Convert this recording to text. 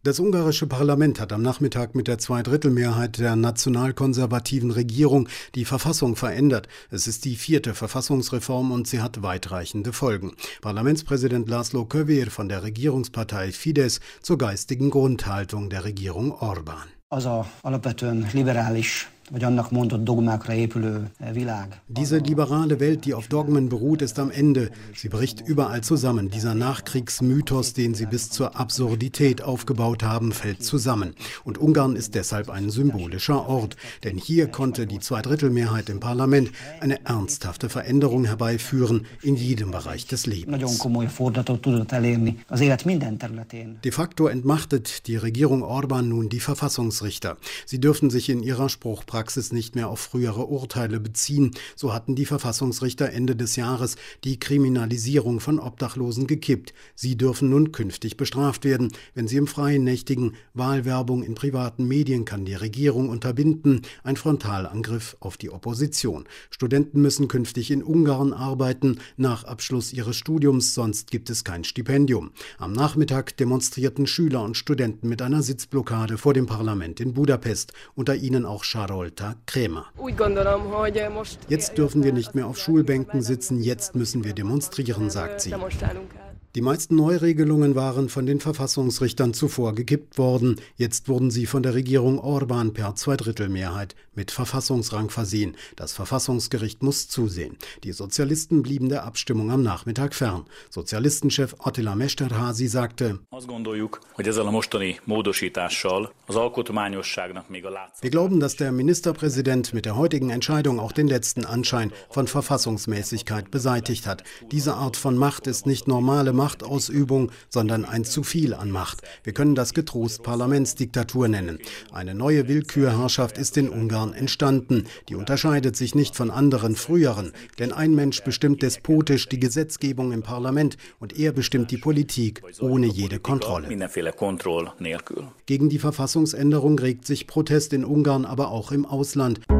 Das ungarische Parlament hat am Nachmittag mit der Zweidrittelmehrheit der nationalkonservativen Regierung die Verfassung verändert. Es ist die 4. Verfassungsreform und sie hat weitreichende Folgen. Parlamentspräsident László Kövér von der Regierungspartei Fidesz zur geistigen Grundhaltung der Regierung Orbán. Alapvetően liberális vagy annak mondott dogmákra épülő Világ. Diese liberale Welt, die auf Dogmen beruht, ist am Ende. Sie bricht überall zusammen. Dieser Nachkriegsmythos, den sie bis zur Absurdität aufgebaut haben, fällt zusammen. Und Ungarn ist deshalb ein symbolischer Ort. Denn hier konnte die Zweidrittelmehrheit im Parlament eine ernsthafte Veränderung herbeiführen in jedem Bereich des Lebens. Nagyon komoly fordulatot tudott elérni az élet minden területén. De facto entmachtet die Regierung Orbán nun die Verfassungsrichter. Sie dürfen sich in ihrer Spruchpraxis nicht mehr auf frühere Urteile beziehen. So hatten die Verfassungsrichter Ende des Jahres die Kriminalisierung von Obdachlosen gekippt. Sie dürfen nun künftig bestraft werden, wenn sie im Freien nächtigen. Wahlwerbung in privaten Medien kann die Regierung unterbinden. Ein Frontalangriff auf die Opposition. Studenten müssen künftig in Ungarn arbeiten, nach Abschluss ihres Studiums, sonst gibt es kein Stipendium. Am Nachmittag demonstrierten Schüler und Studenten mit einer Sitzblockade vor dem Parlament in Budapest, unter ihnen auch Sarolta Krémer. Jetzt dürfen wir nicht mehr auf Schulbänken sitzen, jetzt müssen wir demonstrieren, sagt sie. Die meisten Neuregelungen waren von den Verfassungsrichtern zuvor gekippt worden. Jetzt wurden sie von der Regierung Orbán per Zweidrittelmehrheit mit Verfassungsrang versehen. Das Verfassungsgericht muss zusehen. Die Sozialisten blieben der Abstimmung am Nachmittag fern. Sozialistenchef Attila Mesterházy sagte: Wir glauben, dass der Ministerpräsident mit der heutigen Entscheidung auch den letzten Anschein von Verfassungsmäßigkeit beseitigt hat. Diese Art von Macht ist nicht normale Machtausübung, sondern ein zu viel an Macht. Wir können das getrost Parlamentsdiktatur nennen. Eine neue Willkürherrschaft ist in Ungarn entstanden. Die unterscheidet sich nicht von anderen früheren, denn ein Mensch bestimmt despotisch die Gesetzgebung im Parlament und er bestimmt die Politik ohne jede Kontrolle. Gegen die Verfassungsänderung regt sich Protest in Ungarn, aber auch im Ausland.